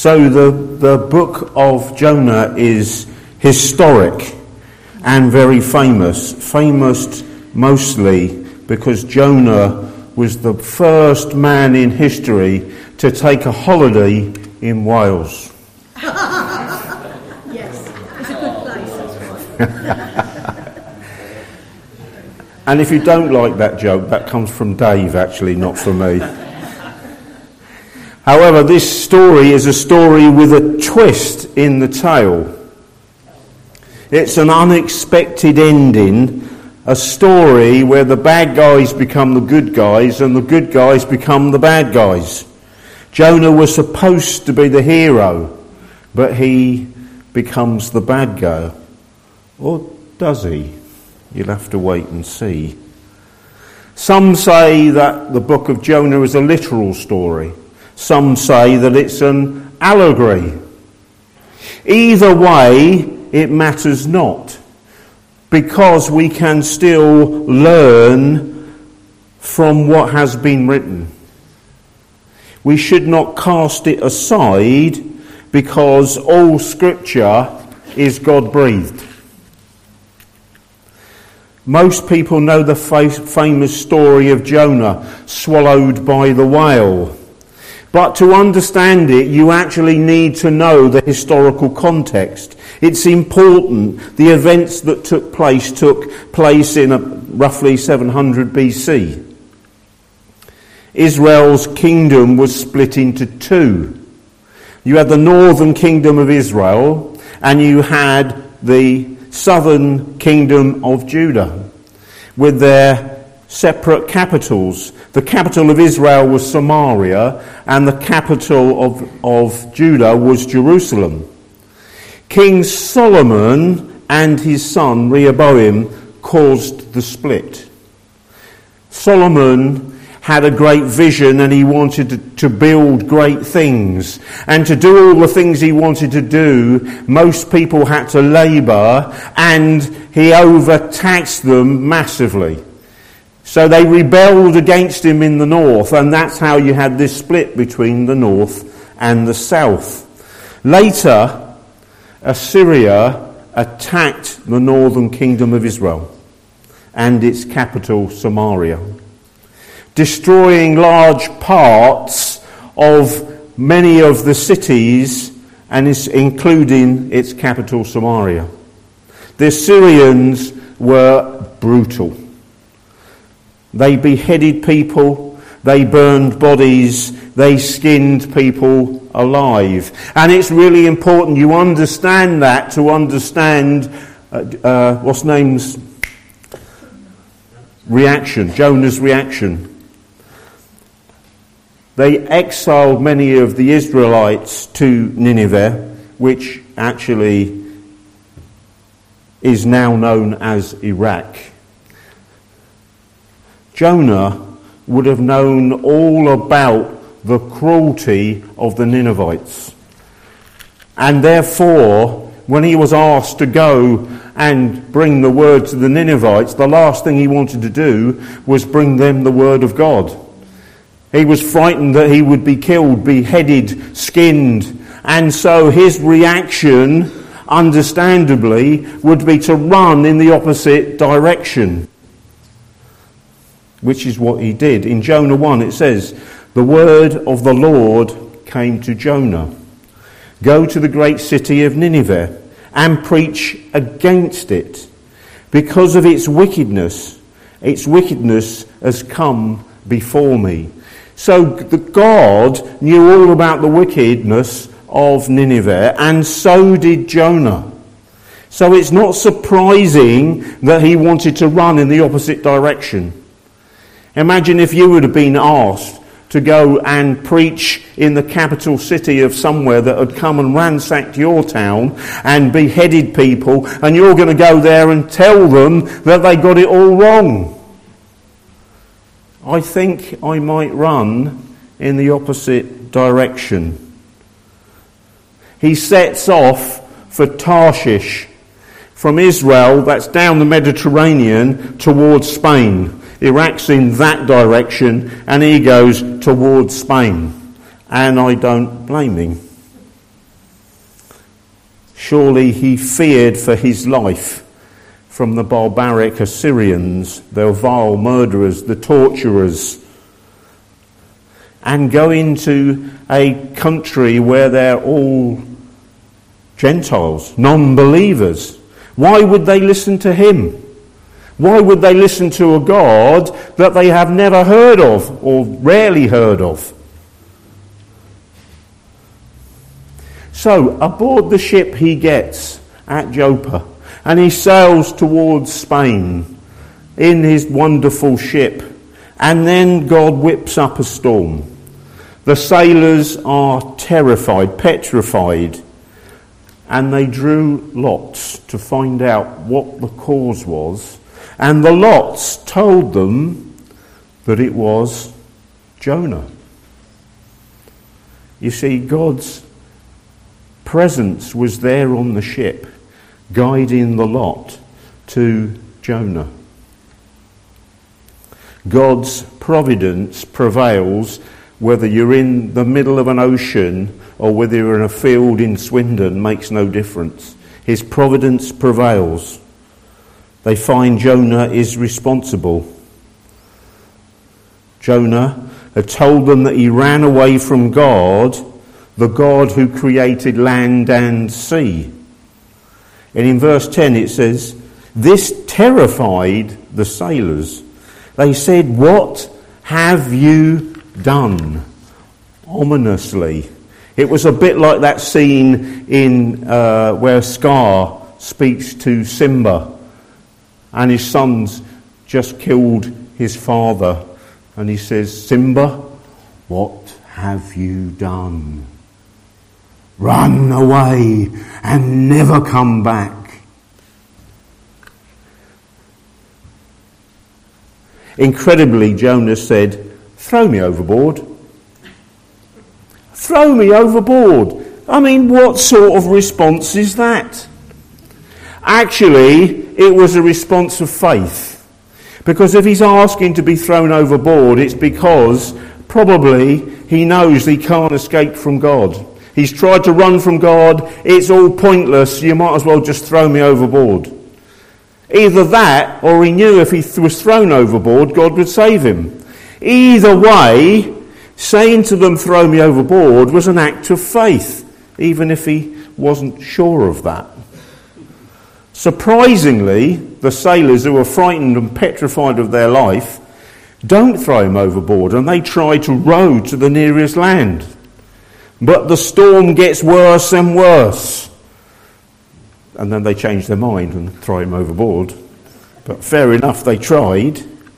So the book of Jonah is historic and very famous. Famous mostly because Jonah was the first man in history to take a holiday in Wales. Yes, it's a good place. And if you don't like that joke, that comes from Dave, actually, not from me. However, this story is a story with a twist in the tale. It's an unexpected ending, a story where the bad guys become the good guys and the good guys become the bad guys. Jonah was supposed to be the hero, but he becomes the bad guy. Or does he? You'll have to wait and see. Some say that the book of Jonah is a literal story. Some say that it's an allegory. Either way, it matters not, because we can still learn from what has been written. We should not cast it aside, because all Scripture is God-breathed. Most people know the famous story of Jonah swallowed by the whale. But to understand it, you actually need to know the historical context. It's important. The events that took place in roughly 700 BC. Israel's kingdom was split into two. You had the northern kingdom of Israel, and you had the southern kingdom of Judah, with their separate capitals. The capital of Israel was Samaria, and the capital of Judah was Jerusalem. King Solomon and his son Rehoboam caused the split. Solomon had a great vision, and he wanted to build great things. And to do all the things he wanted to do, most people had to labour, and he overtaxed them massively. So they rebelled against him in the north, and that's how you had this split between the north and the south. Later, Assyria attacked the northern kingdom of Israel and its capital, Samaria, destroying large parts of many of the cities, and including its capital, Samaria. The Assyrians were brutal. They beheaded people, they burned bodies, they skinned people alive. And it's really important you understand that to understand Jonah's reaction. They exiled many of the Israelites to Nineveh, which actually is now known as Iraq. Jonah would have known all about the cruelty of the Ninevites. And therefore, when he was asked to go and bring the word to the Ninevites, the last thing he wanted to do was bring them the word of God. He was frightened that he would be killed, beheaded, skinned. And so his reaction, understandably, would be to run in the opposite direction, which is what he did. In Jonah 1 it says, "The word of the Lord came to Jonah. Go to the great city of Nineveh and preach against it, because of its wickedness. Its wickedness has come before me." So God knew all about the wickedness of Nineveh, and so did Jonah. So it's not surprising that he wanted to run in the opposite direction. Imagine if you would have been asked to go and preach in the capital city of somewhere that had come and ransacked your town and beheaded people, and you're going to go there and tell them that they got it all wrong. I think I might run in the opposite direction. He sets off for Tarshish. From Israel, that's down the Mediterranean towards Spain. Iraq's in that direction, and he goes towards Spain. And I don't blame him. Surely he feared for his life from the barbaric Assyrians, the vile murderers, the torturers, and go into a country where they're all Gentiles, non-believers. Why would they listen to him? Why would they listen to a God that they have never heard of or rarely heard of? So, aboard the ship he gets at Joppa, and he sails towards Spain in his wonderful ship, and then God whips up a storm. The sailors are terrified, petrified, and they drew lots to find out what the cause was, and the lots told them that it was Jonah. You see, God's presence was there on the ship, guiding the lot to Jonah. God's providence prevails whether you're in the middle of an ocean or whether you're in a field in Swindon, makes no difference. His providence prevails. They find Jonah is responsible. Jonah had told them that he ran away from God, the God who created land and sea. And in verse 10 it says, this terrified the sailors. They said, what have you done? Ominously. It was a bit like that scene in where Scar speaks to Simba, and his son's just killed his father, and he says, Simba, what have you done? Run away and never come back. Incredibly, Jonah said, throw me overboard. Throw me overboard. I mean, what sort of response is that? Actually, it was a response of faith. Because if he's asking to be thrown overboard, it's because probably he knows he can't escape from God. He's tried to run from God. It's all pointless. You might as well just throw me overboard. Either that, or he knew if he was thrown overboard, God would save him. Either way, saying to them, throw me overboard, was an act of faith, even if he wasn't sure of that. Surprisingly, the sailors, who were frightened and petrified of their life, don't throw him overboard, and they try to row to the nearest land. But the storm gets worse and worse. And then they change their mind and throw him overboard. But fair enough, they tried.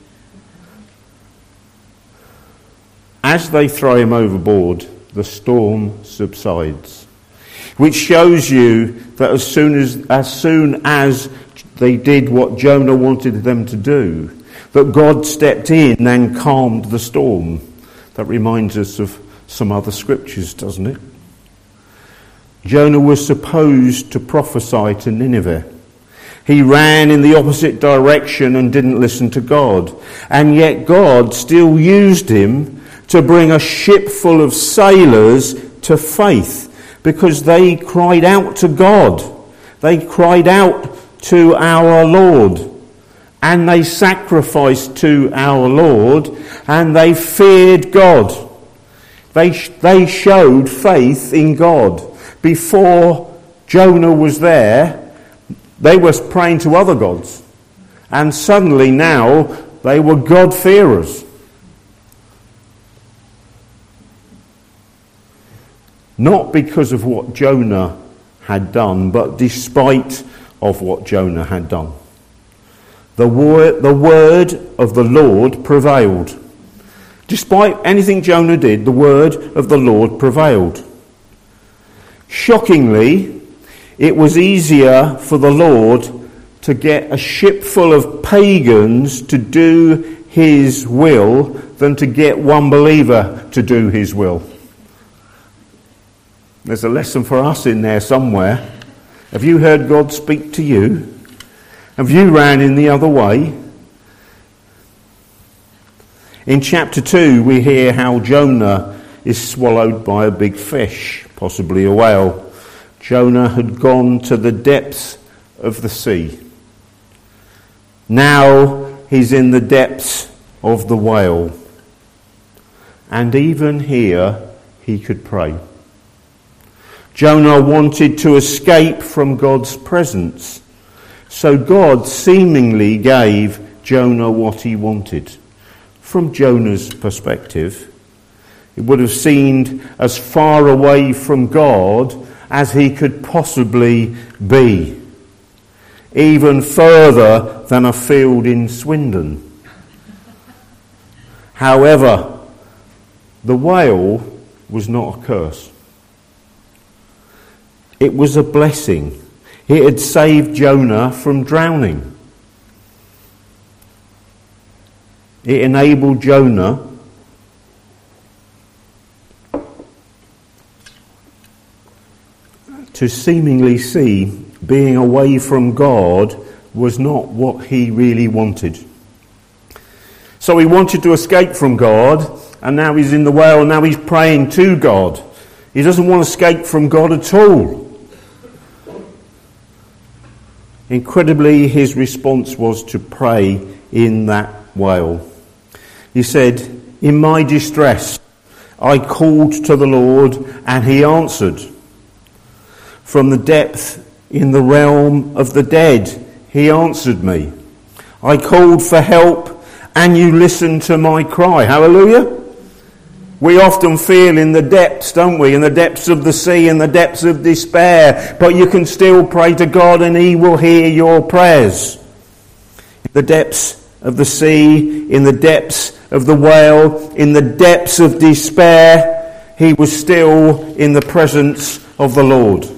As they throw him overboard, the storm subsides. Which shows you that as soon as they did what Jonah wanted them to do, that God stepped in and calmed the storm. That reminds us of some other scriptures, doesn't it? Jonah was supposed to prophesy to Nineveh. He ran in the opposite direction and didn't listen to God. And yet God still used him to bring a ship full of sailors to faith, because they cried out to God. They cried out to our Lord. And they sacrificed to our Lord, and they feared God. They showed faith in God. Before Jonah was there, they were praying to other gods. And suddenly now, they were God-fearers. Not because of what Jonah had done, but despite of what Jonah had done. The word of the Lord prevailed. Despite anything Jonah did, the word of the Lord prevailed. Shockingly, it was easier for the Lord to get a ship full of pagans to do his will than to get one believer to do his will. There's a lesson for us in there somewhere. Have you heard God speak to you? Have you ran in the other way? In chapter 2, we hear how Jonah is swallowed by a big fish, possibly a whale. Jonah had gone to the depths of the sea. Now he's in the depths of the whale. And even here he could pray. Jonah wanted to escape from God's presence. So God seemingly gave Jonah what he wanted. From Jonah's perspective, it would have seemed as far away from God as he could possibly be. Even further than a field in Swindon. However, the whale was not a curse. It was a blessing. It had saved Jonah from drowning. It enabled Jonah to seemingly see being away from God was not what he really wanted. So he wanted to escape from God, and now he's in the whale, and now he's praying to God. He doesn't want to escape from God at all. Incredibly, his response was to pray in that whale. He said, "In my distress, I called to the Lord, and he answered. From the depth in the realm of the dead, he answered me. I called for help, and you listened to my cry." Hallelujah. We often feel in the depths, don't we? In the depths of the sea, in the depths of despair. But you can still pray to God and he will hear your prayers. In the depths of the sea, in the depths of the whale, in the depths of despair, he was still in the presence of the Lord.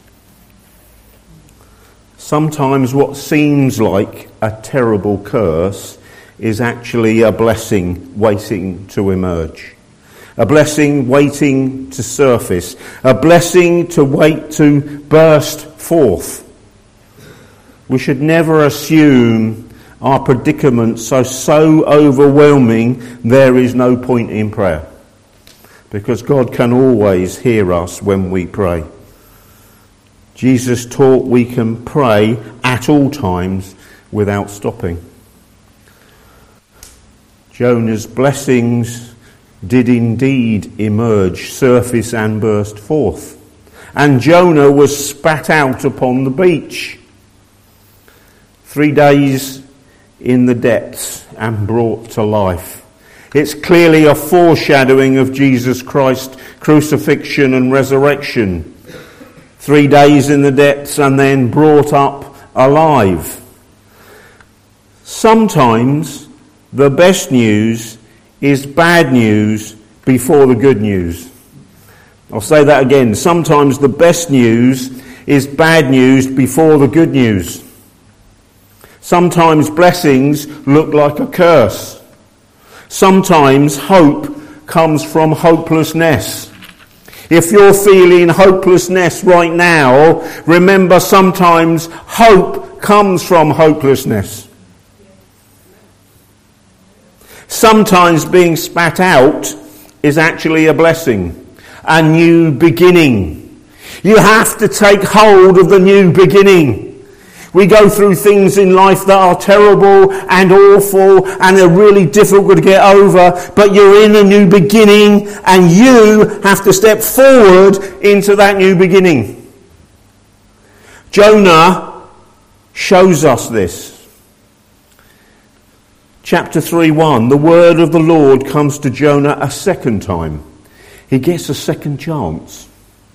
Sometimes what seems like a terrible curse is actually a blessing waiting to emerge. A blessing waiting to surface. A blessing to wait to burst forth. We should never assume our predicaments are so overwhelming there is no point in prayer. Because God can always hear us when we pray. Jesus taught we can pray at all times without stopping. Jonah's blessings did indeed emerge, surface and burst forth. And Jonah was spat out upon the beach. 3 days in the depths and brought to life. It's clearly a foreshadowing of Jesus Christ's crucifixion and resurrection. 3 days in the depths and then brought up alive. Sometimes the best news is bad news before the good news. I'll say that again. Sometimes the best news is bad news before the good news. Sometimes blessings look like a curse. Sometimes hope comes from hopelessness. If you're feeling hopelessness right now, remember sometimes hope comes from hopelessness. Sometimes being spat out is actually a blessing, a new beginning. You have to take hold of the new beginning. We go through things in life that are terrible and awful and they're really difficult to get over, but you're in a new beginning and you have to step forward into that new beginning. Jonah shows us this. Chapter 3:1, the word of the Lord comes to Jonah a second time. He gets a second chance.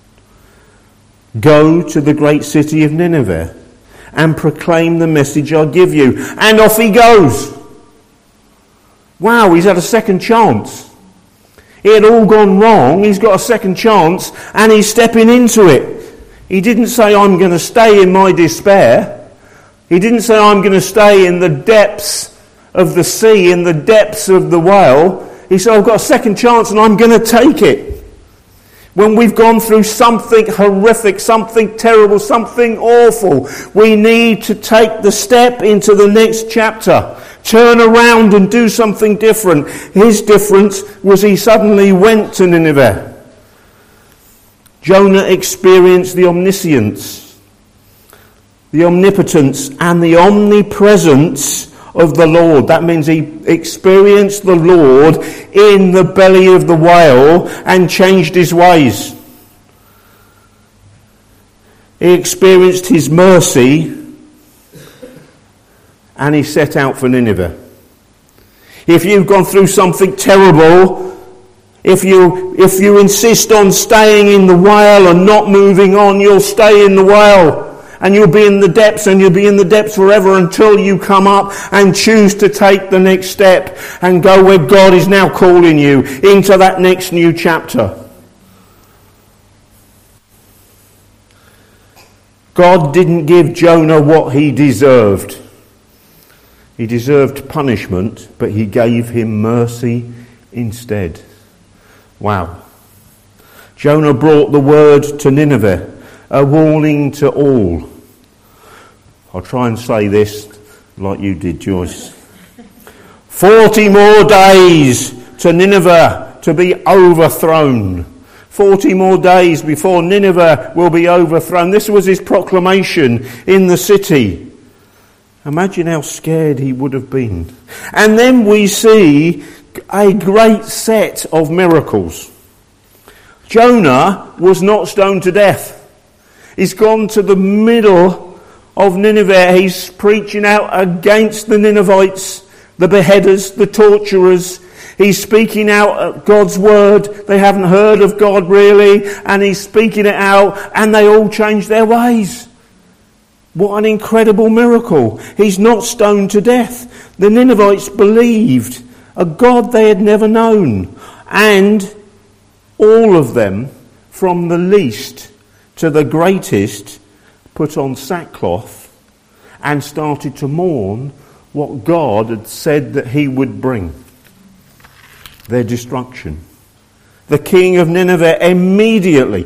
Go to the great city of Nineveh and proclaim the message I'll give you. And off he goes. Wow, he's had a second chance. It had all gone wrong. He's got a second chance and he's stepping into it. He didn't say, I'm going to stay in my despair. He didn't say, I'm going to stay in the depths of the sea, in the depths of the whale. He said, I've got a second chance and I'm going to take it. When we've gone through something horrific, something terrible, something awful, we need to take the step into the next chapter. Turn around and do something different. His difference was he suddenly went to Nineveh. Jonah experienced the omniscience, the omnipotence, and the omnipresence of the Lord. That means he experienced the Lord in the belly of the whale and changed his ways. He experienced his mercy and he set out for Nineveh. If you've gone through something terrible, if you insist on staying in the whale and not moving on, you'll stay in the whale. And you'll be in the depths, and you'll be in the depths forever until you come up and choose to take the next step and go where God is now calling you, into that next new chapter. God didn't give Jonah what he deserved. He deserved punishment, but he gave him mercy instead. Wow. Jonah brought the word to Nineveh, a warning to all. I'll try and say this like you did, Joyce. 40 more days to Nineveh to be overthrown. 40 more days before Nineveh will be overthrown. This was his proclamation in the city. Imagine how scared he would have been. And then we see a great set of miracles. Jonah was not stoned to death. He's gone to the middle of Nineveh. He's preaching out against the Ninevites, the beheaders, the torturers. He's speaking out God's word. They haven't heard of God really, and he's speaking it out, and they all change their ways. What an incredible miracle. He's not stoned to death. The Ninevites believed a God they had never known, and all of them, from the least to the greatest, put on sackcloth and started to mourn what God had said that he would bring. Their destruction. The king of Nineveh immediately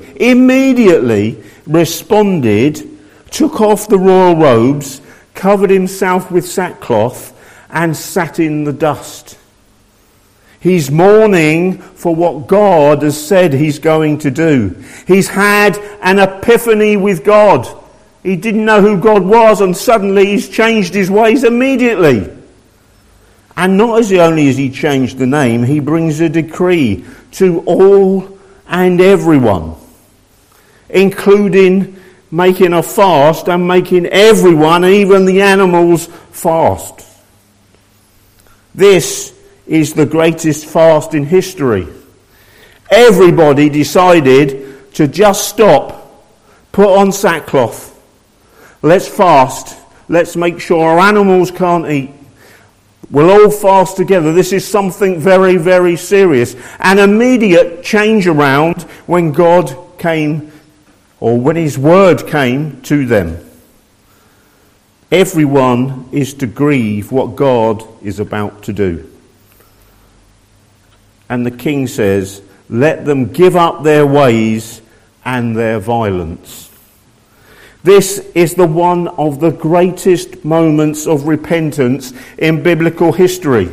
responded, took off the royal robes, covered himself with sackcloth, and sat in the dust. He's mourning for what God has said he's going to do. He's had an epiphany with God. He didn't know who God was, and suddenly he's changed his ways immediately. And not only has he changed the name, he brings a decree to all and everyone, including making a fast and making everyone, even the animals, fast. This is the greatest fast in history. Everybody decided to just stop, put on sackcloth. Let's fast. Let's make sure our animals can't eat. We'll all fast together. This is something very, very serious. An immediate change around when God came, or when his word came to them. Everyone is to grieve what God is about to do. And the king says, let them give up their ways and their violence. This is the one of the greatest moments of repentance in biblical history.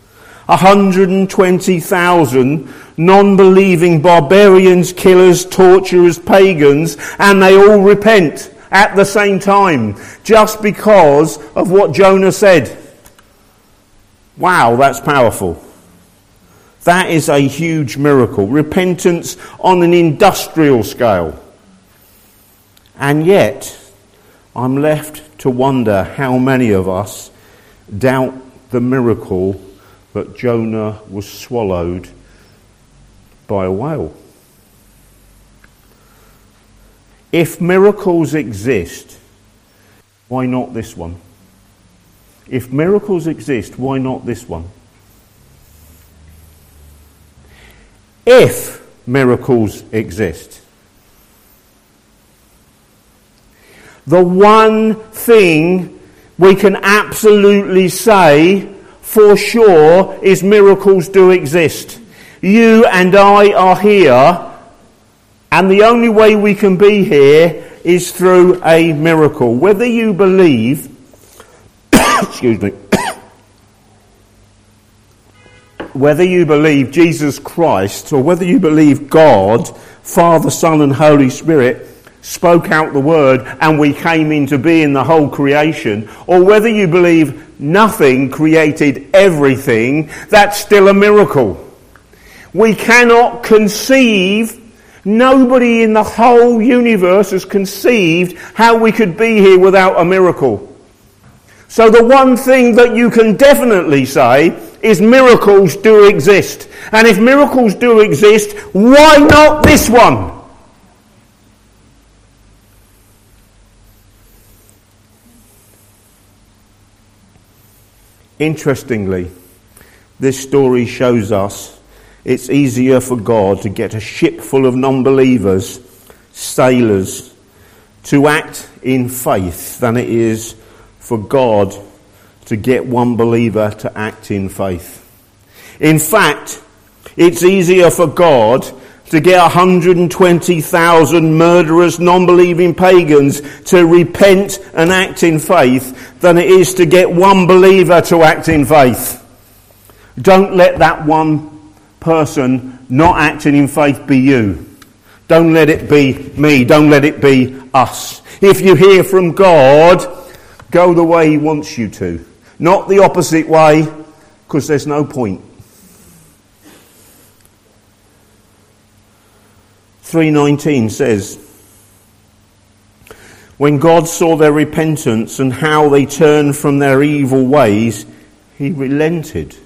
120,000 non-believing barbarians, killers, torturers, pagans, and they all repent at the same time, just because of what Jonah said. Wow, that's powerful. That is a huge miracle. Repentance on an industrial scale. And yet, I'm left to wonder how many of us doubt the miracle that Jonah was swallowed by a whale. If miracles exist, why not this one? If miracles exist, why not this one? If miracles exist, the one thing we can absolutely say for sure is miracles do exist. You and I are here, and the only way we can be here is through a miracle. Whether you believe, excuse me, whether you believe Jesus Christ or whether you believe God, Father, Son and Holy Spirit, spoke out the word and we came into being, the whole creation, or whether you believe nothing created everything, that's still a miracle. We cannot conceive, nobody in the whole universe has conceived how we could be here without a miracle. So the one thing that you can definitely say is miracles do exist. And if miracles do exist, why not this one? Interestingly, this story shows us it's easier for God to get a ship full of non-believers, sailors, to act in faith than it is for God to get one believer to act in faith. In fact, it's easier for God to get 120,000 murderous, non-believing pagans to repent and act in faith than it is to get one believer to act in faith. Don't let that one person not acting in faith be you. Don't let it be me. Don't let it be us. If you hear from God, go the way he wants you to. Not the opposite way, because there's no point. 3:19 says, when God saw their repentance and how they turned from their evil ways, he relented